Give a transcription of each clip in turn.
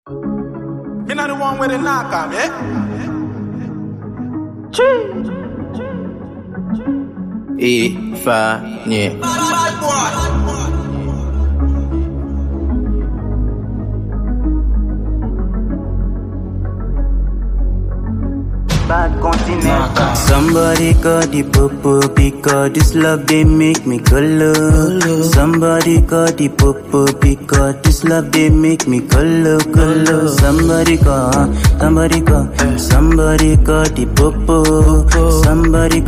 Me not the one with the knock on, yeah? Ifanie. Bad continent. Somebody call the popo because this love they make me color. Somebody call the popo because this love they make me color. Somebody call the popo. Somebody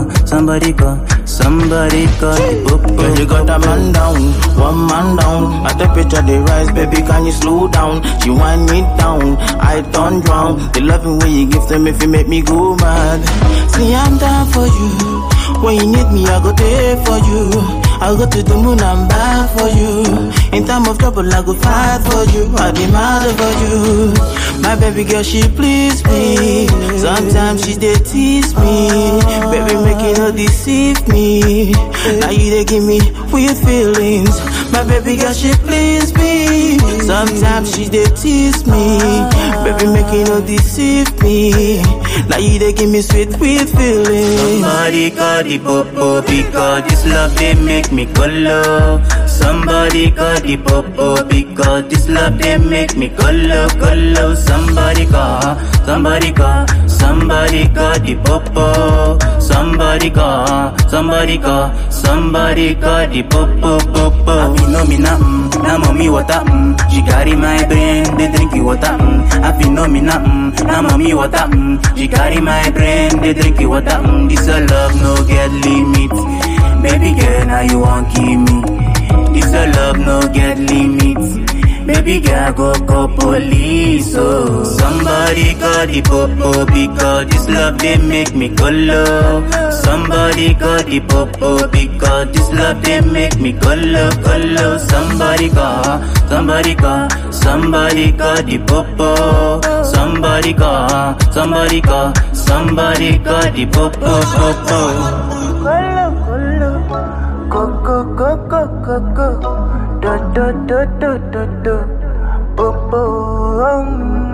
call the popo. Girl, you got a man down, one man down. My temperature they rise, baby, can you slow down? She wind me down, I turn drown. The loving way you give to me, if you make me go mad. See, I'm down for you. When you need me, I go there for you. I'll go to the moon and back for you. In time of trouble, I go fight for you. I'll be mad for you. My baby girl, she please me. Sometimes she dey tease me. Baby, make you not deceive me. Now you dey give me weird feelings. My baby girl, she please me. Sometimes she dey tease me. Baby, make you not deceive me. Now you dey give me sweet weird feelings. Somebody call the popo because this love they make me color. Somebody call the popo because this love they make me color. Somebody call the popo. Somebody call the popo. I feel no me na mommy water She carry my brain, they drink you water I feel no me na mommy water She carry my brain, they drink you water This a love no get limit. Baby girl, now you won't keep me. This a love no get limit. Baby girl, go call police, oh. Somebody call the popo because this love they make me color. Somebody call the popo because this love they make me color. Somebody call the popo. Somebody call the popo. Go. Do. Popo.